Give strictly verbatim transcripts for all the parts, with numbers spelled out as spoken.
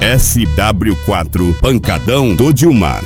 S W quatro Pancadão do Dilmar.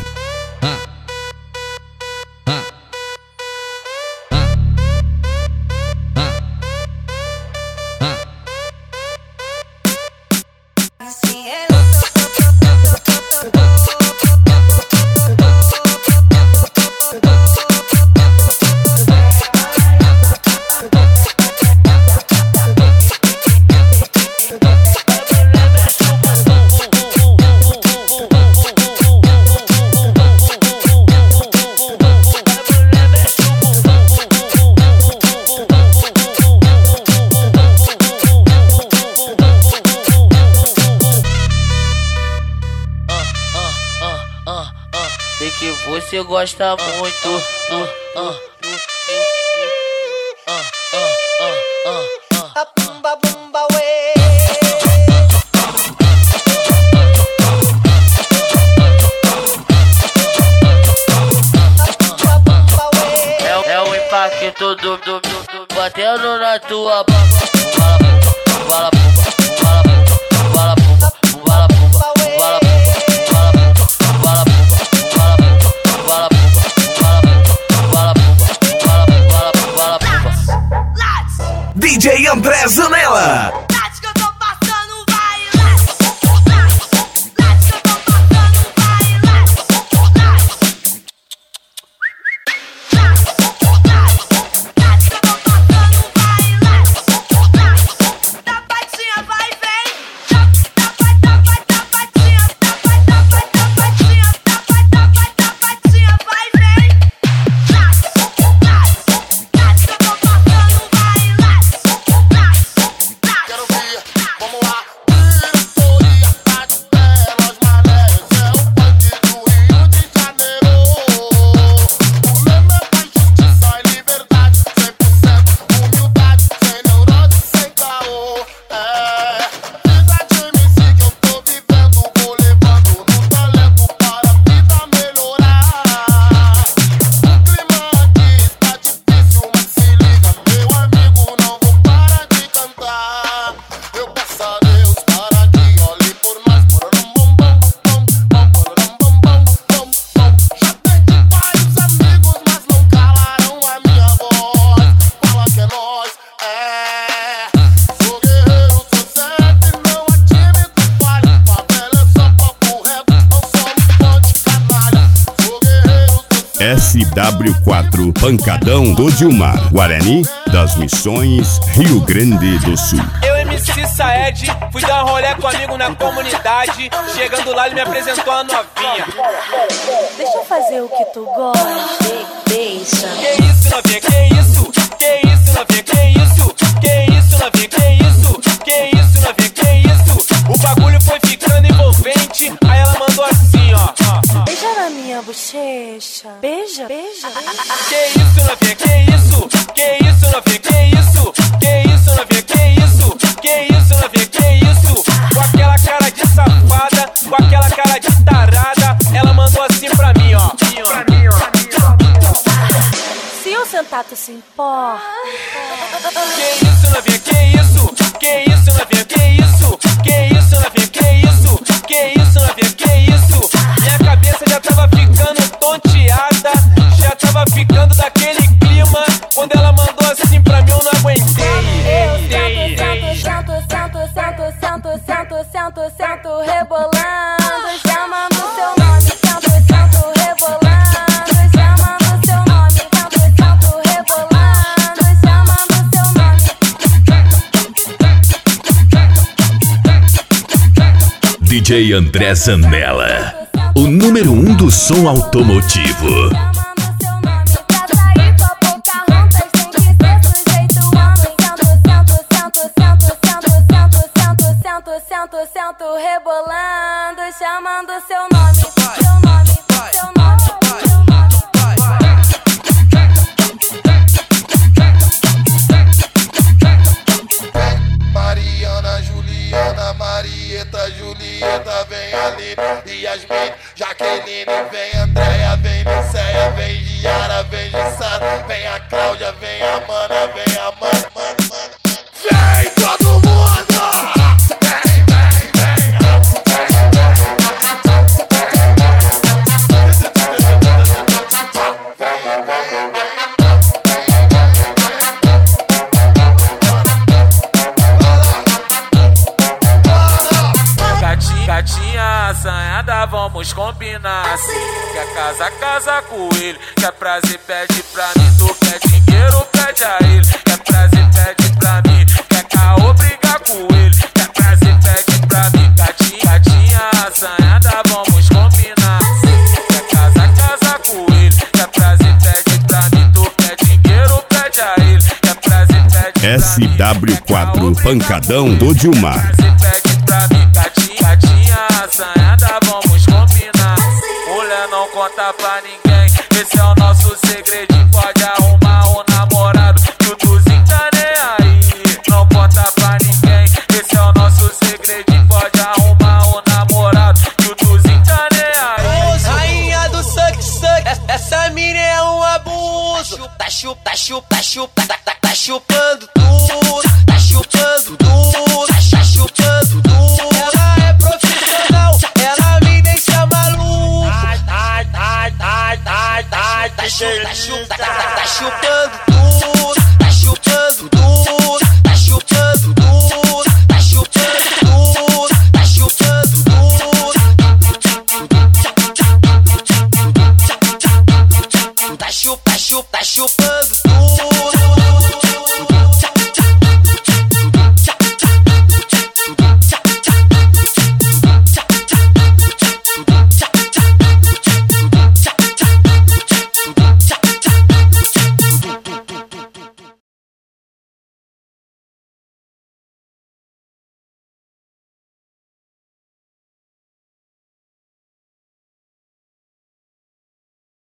Sei que você gosta muito. Uh, uh, uh, uh, uh, uh, uh. A bumba bumba ué. É, é o impacto do, do, do, do batendo na tua bumba. Bala bumba, bala bumba, bala bumba, bala bumba, bala bumba. D J André Zanella. S W quatro Pancadão do Dilmar, Guarani das Missões, Rio Grande do Sul. Eu, M C Saed, fui dar um rolê com um amigo na comunidade. Chegando lá, ele me apresentou a novinha. Deixa eu fazer o que tu gosta. Deixa. Que isso, novinha, que isso? Que isso, novinha, que isso? Que isso, novinha, que isso? Que isso, novinha, que isso? O bagulho foi ficando envolvente. Aí ela mandou assim, ó. Beija na minha bochecha. Beija, beija. Que isso, novinha, que isso? Que isso, novinha, que isso? Que isso, novinha, que isso? Que isso, novinha, que isso? Com aquela cara de safada, com aquela cara de tarada, ela mandou assim pra mim, ó. Pra mim, ó. Se eu sentar, tu se importa? Que isso, novinha, que isso? Que isso, novinha, que isso? Que isso, novinha, que isso? Que isso, novinha, que isso? Minha cabeça já tava ficando tonteada, já tava ficando daquele clima. Quando ela mandou assim pra mim, eu não aguentei. Eu sento, sento, sento, sento, sento, sento, sento, rebolando, chamando seu nome. Sento, sento, rebolando, chamando seu nome. Sento, sento, rebolando, chamando seu nome. D J André Zanella, o número um do som automotivo. Sento, sento, rebolando, chamando seu nome, seu nome, seu nome, seu nome. Mariana, Juliana, Marieta, Julieta, vem Aline, Yasmin, Jaqueline, vem Andréia, vem Niceia, vem Giara, vem Gissara, vem a Cláudia, vem a Mana, vem a Mana, Mana, Mana. Vem todo mundo! Vem, vem, vem, vem, Gatinha, gatinha assanhada, vamos combinar assim. Quer casa, casa com ele. Quer prazer, pede pra mim. Tu quer dinheiro, pede a ele. Quer prazer, pede pra mim. Quer caô, briga com ele. Quer prazer, pede pra mim. Gatinha, gatinha assanhada, vamos combinar assim. Quer casa, casa com ele. Quer prazer, pede pra mim. Tu quer dinheiro, pede a ele. Quer prazer, pede pra mim. S W quatro Pancadão do Dilmar. Gatinha assanhada, vamos combinar. Mulher não conta pra ninguém, esse é o nosso segredo.